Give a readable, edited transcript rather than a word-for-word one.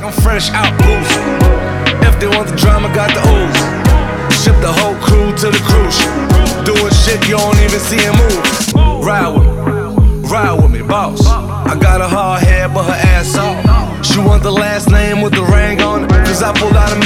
like I'm fresh out boost. If they want the drama, got the ooze. Ship the whole crew to the cruise ship. Doing shit you don't even see him move. Ride with me, boss. I got a hard head, but her ass off. She want the last name with the ring on it. Cause I pulled out a